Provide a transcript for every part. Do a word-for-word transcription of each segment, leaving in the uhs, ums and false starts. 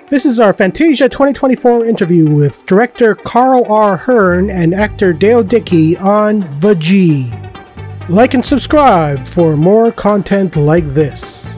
This is our Fantasia twenty twenty-four interview with director Carl R. Hearn and actor Dale Dickey on The G. Like and subscribe for more content like this.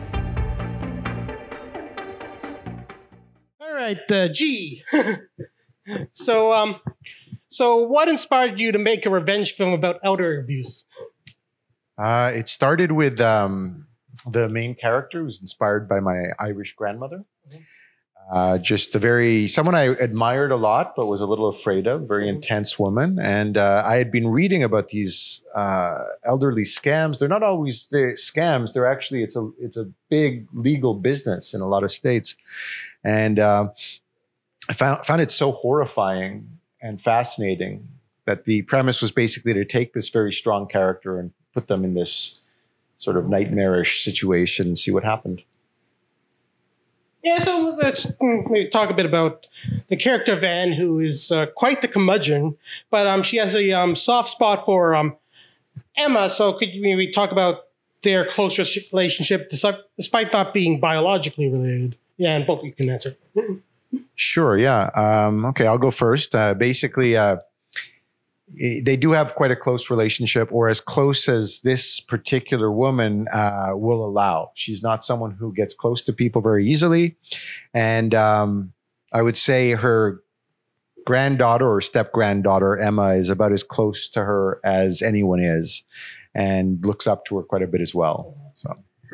All right, The G. so, um, so what inspired you to make a revenge film about elder abuse? Uh, it started with um, the main character, who was inspired by my Irish grandmother. Mm-hmm. Uh, just a very, someone I admired a lot, but was a little afraid of, very mm-hmm. intense woman. And uh, I had been reading about these uh, elderly scams. They're not always they're scams. They're actually, it's a it's a big legal business in a lot of states. And uh, I found, found it so horrifying and fascinating that the premise was basically to take this very strong character and put them in this sort of nightmarish situation and see what happened. Yeah, so let's maybe talk a bit about the character of Anne, who is uh, quite the curmudgeon, but um, she has a um, soft spot for um, Emma. So could you maybe talk about their close relationship, despite not being biologically related? Yeah, and both of you can answer. Sure, yeah. Um, okay, I'll go first. Uh, basically, uh, they do have quite a close relationship, or as close as this particular woman uh, will allow. She's not someone who gets close to people very easily. And um, I would say her granddaughter or step-granddaughter, Emma, is about as close to her as anyone is and looks up to her quite a bit as well. So.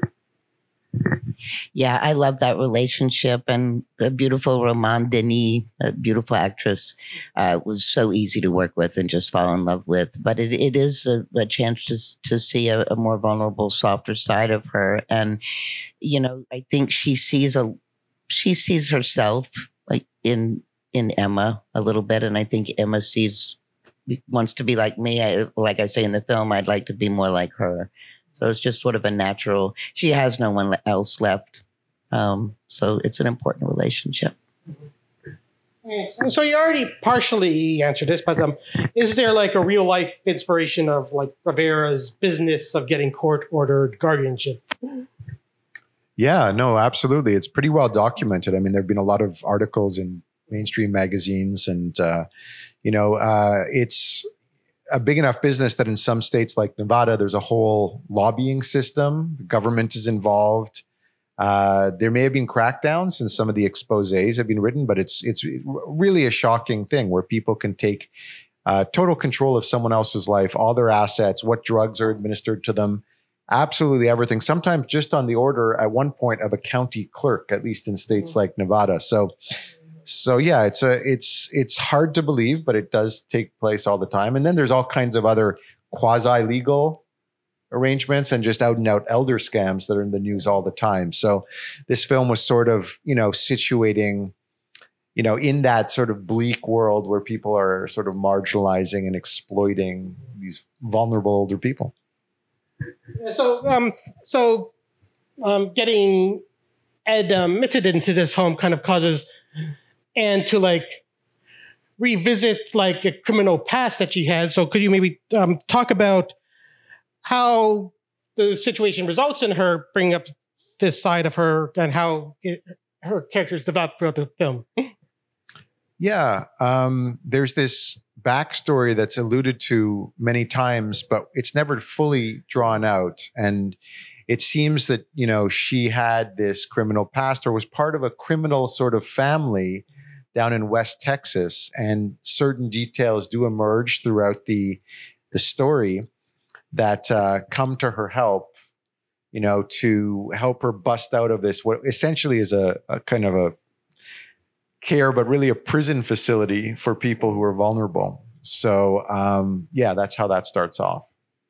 Yeah, I love that relationship, and the beautiful Romane Denis, a beautiful actress, uh, was so easy to work with and just fall in love with. But it, it is a, a chance to to see a, a more vulnerable, softer side of her, and you know, I think she sees a she sees herself like in in Emma a little bit, and I think Emma sees wants to be like me. I, like I say in the film, I'd like to be more like her. So it's just sort of a natural, she has no one else left. Um, so it's an important relationship. So you already partially answered this, but um, is there like a real life inspiration of like Rivera's business of getting court ordered guardianship? Yeah, no, absolutely. It's pretty well documented. I mean, there've been a lot of articles in mainstream magazines and, uh, you know, uh, it's a big enough business that in some states like Nevada, there's a whole lobbying system. The government is involved. Uh, there may have been crackdowns and some of the exposés have been written, but it's it's really a shocking thing where people can take uh, total control of someone else's life, all their assets, what drugs are administered to them, absolutely everything. Sometimes just on the order at one point of a county clerk, at least in states mm-hmm. like Nevada. So. So yeah, it's a it's it's hard to believe, but it does take place all the time. And then there's all kinds of other quasi-legal arrangements and just out and out elder scams that are in the news all the time. So this film was sort of, you know, situating, you know, in that sort of bleak world where people are sort of marginalizing and exploiting these vulnerable older people. So um so um getting admitted into this home kind of causes and to like revisit like a criminal past that she had. So could you maybe um, talk about how the situation results in her bringing up this side of her and how it, her characters develop throughout the film? Yeah, um, there's this backstory that's alluded to many times, but it's never fully drawn out. And it seems that, you know, she had this criminal past or was part of a criminal sort of family down in West Texas, and certain details do emerge throughout the the story that uh, come to her help, you know, to help her bust out of this, what essentially is a, a kind of a care, but really a prison facility for people who are vulnerable. So, um, yeah, that's how that starts off.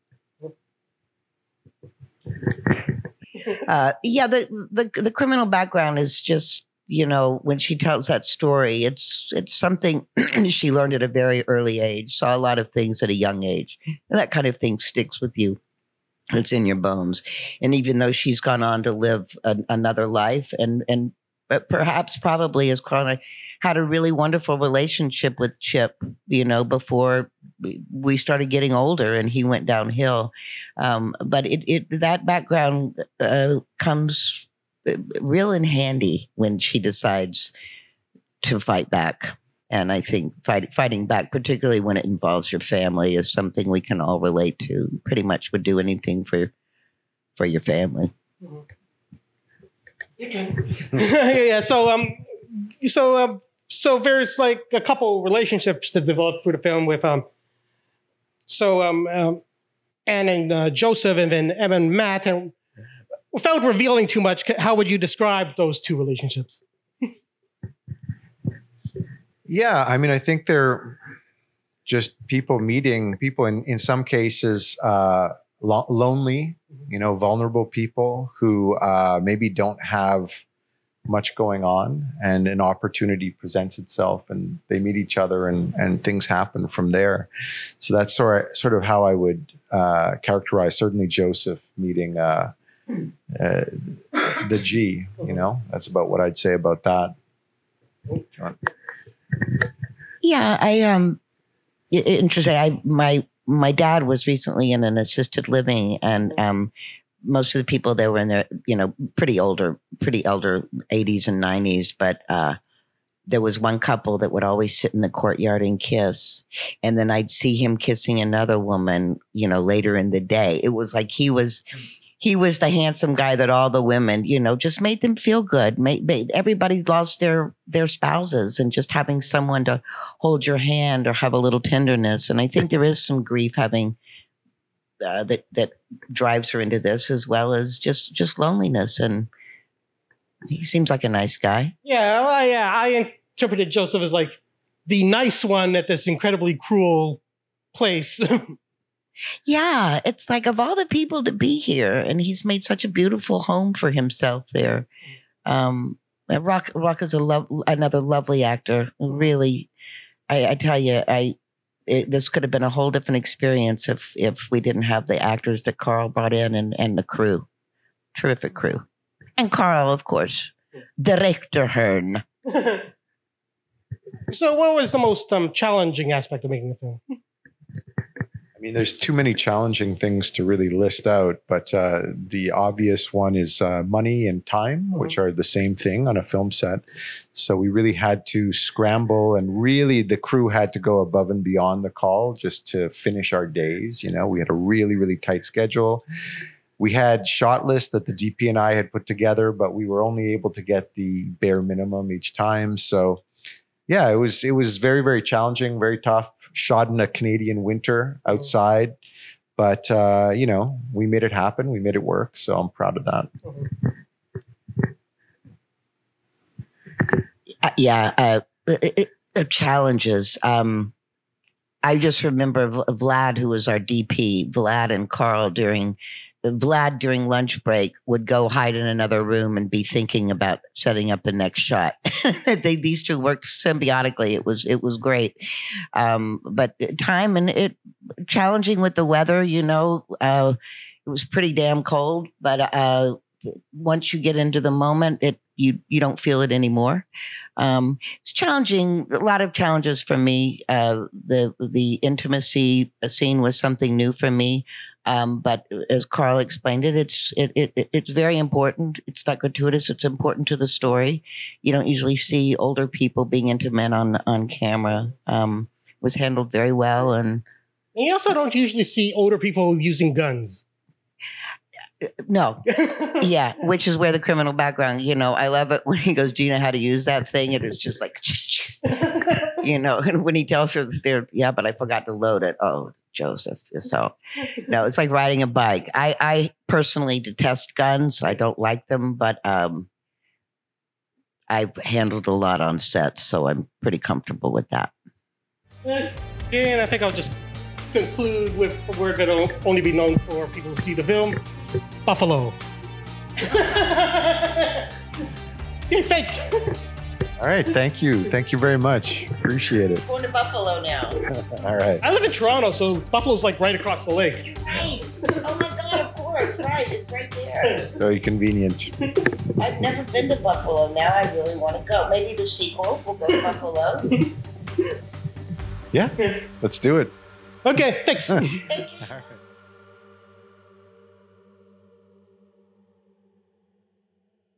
Uh, yeah, the, the the criminal background is just, you know, when she tells that story, it's it's something she learned at a very early age, saw a lot of things at a young age. And that kind of thing sticks with you. It's in your bones. And even though she's gone on to live a, another life and, and but perhaps probably has kind of had a really wonderful relationship with Chip, you know, before we started getting older and he went downhill. Um, but it, it that background uh, comes real and handy when she decides to fight back. And I think fight, fighting back, particularly when it involves your family, is something we can all relate to. Pretty much would do anything for for your family. Okay. yeah. So um, so um, so there's like a couple relationships that develop through the film with um. So um, um Anne and uh, Joseph, and then Emma and Matt. And without revealing too much, how would you describe those two relationships? Yeah, I mean, I think they're just people meeting people in, in some cases, uh, lo- lonely, you know, vulnerable people who uh, maybe don't have much going on, and an opportunity presents itself and they meet each other, and, and things happen from there. So that's sort of, sort of how I would uh, characterize certainly Joseph meeting uh, uh, the G, you know, that's about what I'd say about that. John. Yeah, I um, it, interesting. I my my dad was recently in an assisted living, and um, most of the people there were in their, you know, pretty older, pretty elder eighties and nineties. But uh, there was one couple that would always sit in the courtyard and kiss, and then I'd see him kissing another woman, you know, later in the day. It was like he was. He was the handsome guy that all the women, you know, just made them feel good. Made, made, everybody lost their their spouses, and just having someone to hold your hand or have a little tenderness. And I think there is some grief having uh, that that drives her into this, as well as just just loneliness. And he seems like a nice guy. Yeah, well, yeah. I interpreted Joseph as like the nice one at this incredibly cruel place. Yeah, it's like, of all the people to be here, and he's made such a beautiful home for himself there. Um, Rock Rock is a love, another lovely actor. Really, I, I tell you, I it, this could have been a whole different experience if if we didn't have the actors that Carl brought in, and and the crew, terrific crew, and Carl, of course, Director Hearn. So, what was the most um, challenging aspect of making the film? I mean, there's too many challenging things to really list out, but uh, the obvious one is uh, money and time, mm-hmm. which are the same thing on a film set. So we really had to scramble, and really the crew had to go above and beyond the call just to finish our days. You know, we had a really, really tight schedule. We had shot lists that the D P and I had put together, but we were only able to get the bare minimum each time. So yeah, it was it was very, very challenging, very tough. Shot in a Canadian winter outside, but uh, you know, we made it happen. We made it work. So I'm proud of that. Uh, yeah, uh, it, it, challenges. Um, I just remember Vlad, who was our D P, Vlad and Carl during. Vlad during lunch break would go hide in another room and be thinking about setting up the next shot. they, these two worked symbiotically. It was it was great. Um, but time and it challenging with the weather. You know, uh, it was pretty damn cold. But uh, once you get into the moment, it you you don't feel it anymore. Um, it's challenging. A lot of challenges for me. Uh, the the intimacy scene was something new for me. Um, but as Carl explained it, it's it, it it's very important. It's not gratuitous. It's important to the story. You don't usually see older people being intimate on on camera. Um, it was handled very well, and, and you also don't usually see older people using guns. No, yeah, which is where the criminal background. You know, I love it when he goes, "Do you know how to use that thing?" It is just like, you know, and when he tells her, "There, yeah, but I forgot to load it." Oh. Joseph. So, no, it's like riding a bike. I, I personally detest guns. I don't like them, but um, I've handled a lot on sets, so I'm pretty comfortable with that. And I think I'll just conclude with a word that'll only be known for people who see the film: Buffalo. Okay, thanks. All right, thank you. Thank you very much. Appreciate it. Going to Buffalo now. All right. I live in Toronto, so Buffalo's like right across the lake. Right. Oh my God, of course. Right, it's right there. Very convenient. I've never been to Buffalo. Now I really want to go. Maybe the sequel will go to Buffalo. Yeah, let's do it. Okay, thanks. Thank you. All right.